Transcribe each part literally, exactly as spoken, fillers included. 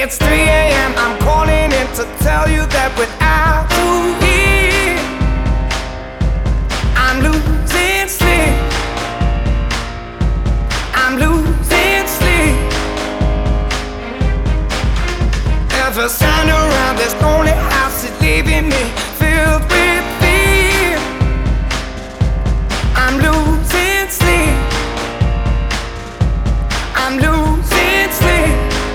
It's three a m I'm calling in to tell you that without you here, I'm losing sleep. I'm losing sleep. Every sound around this lonely house is leaving me filled with fear. I'm losing sleep. I'm losing sleep.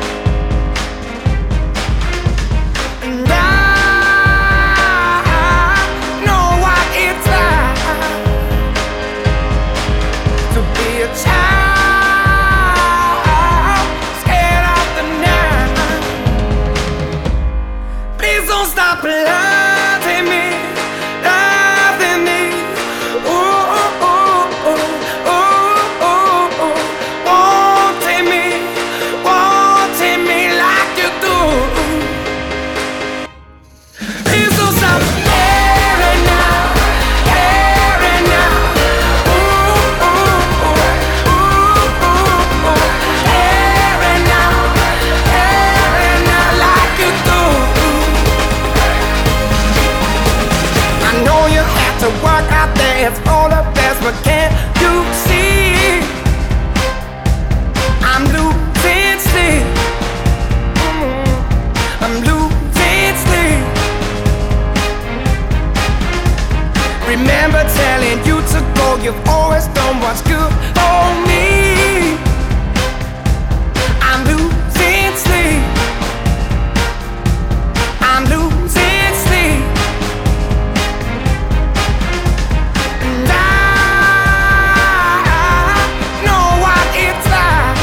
And I know what it's like to be a child, scared of the night. Please don't stop loving me, loving me. Ooh, ooh, ooh, ooh, ooh, ooh. Wanting me, wanting me like you do. Please don't stop caring now, caring now. Ooh, ooh, ooh, ooh, ooh, ooh. Caring now, caring now like you do. I know you have to work out there, it's all the best, but can't you see? I'm losing sleep. Mm, I'm losing sleep. Remember telling you to go, you've always done what's good for me. I'm losing sleep. I'm losing sleep. And I know what it's like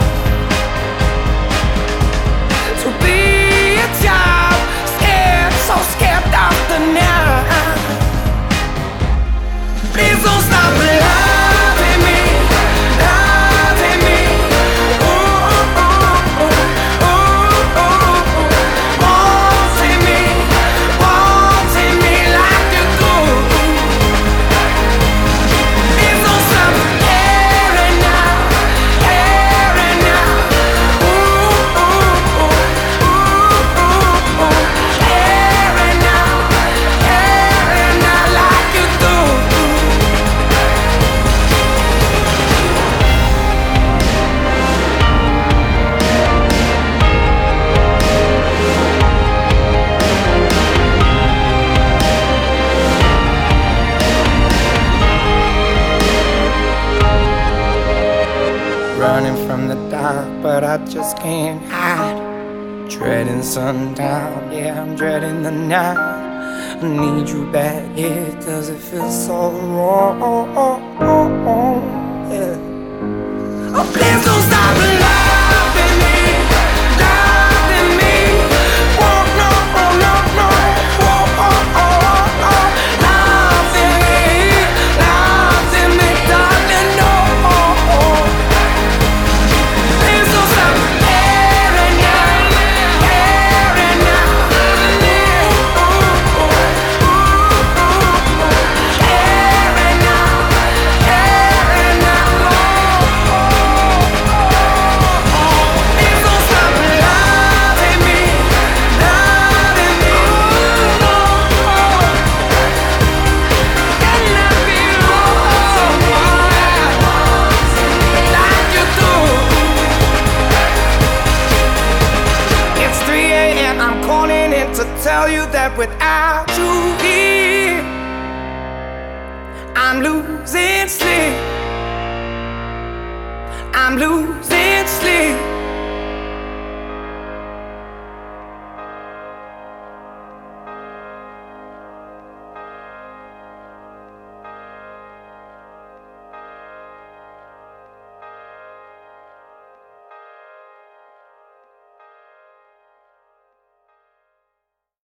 to be a child, scared, so scared of the night. Please don't stop loving me, loving me. Ooh, ooh, ooh, ooh, ooh, ooh. Wanting me, wanting me like you do. Please don't stop caring now, caring now. Ooh, ooh, ooh, ooh, ooh, ooh. Caring now, caring now like you do. Running from the dark, but I just can't hide. Dreading sundown, yeah, I'm dreading the night. I need you back, yeah, cause it feels so wrong, yeah. Oh, please don't stop loving me, loving me. Oh, no, oh, no, no. Oh, oh, oh, oh. Loving me, loving me, darling, no. Please don't stop caring now, caring now. Ooh, ooh, ooh, ooh, ooh. Caring now, caring now. Please don't stop loving me, loving me. Can I be loved like you do? It's three a m I'm calling in to tell you that without you here, I'm losing sleep. I'm losing